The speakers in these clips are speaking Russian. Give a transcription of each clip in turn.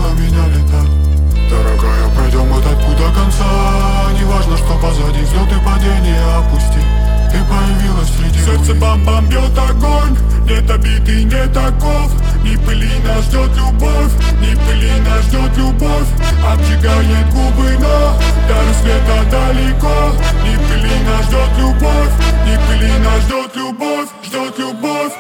заставила меня летать. Дорогая, пройдем этот путь до конца. Не важно, что позади, взлет и падение опусти. Ты появилась среди сердце бам-бам бьет огонь. Нет обид и нет оков. Ни пыли нас ждет любовь, ни пыли нас ждет любовь. Обжигает губы, но до рассвета далеко. Ни пыли нас ждет любовь, ни пыли нас ждет любовь, ждет любовь.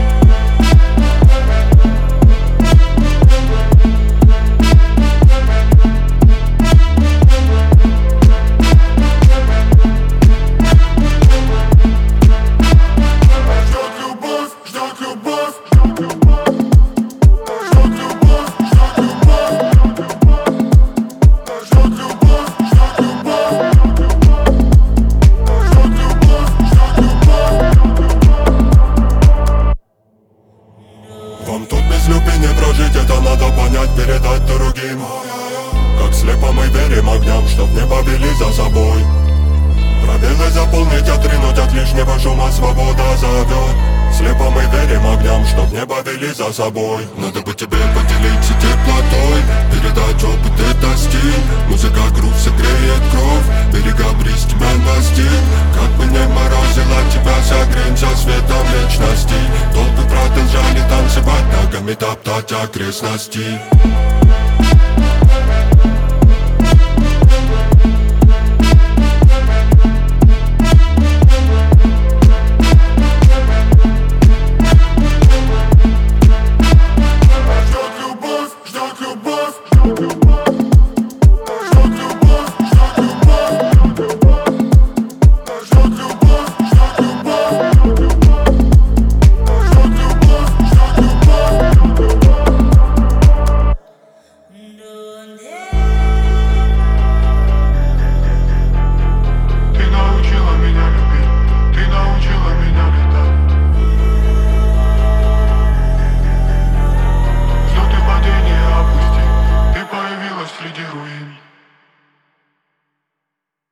Вам тут без любви не прожить, это надо понять, передать другим. Как слепо мы верим огням, чтоб не повели за собой. Пробелы заполнить, отринуть от лишнего шума, свобода зовет. Слепо мы верим огням, чтоб не повели за собой. Надо бы тебе поделиться теплотой, передать опыт, это стиль. Музыка, грув согреет кровь, берега бриз тебя настиг. Как бы не морозило тебя, согреем со светом вечности. Толпы продолжали танцевать, ногами топтать окрестности.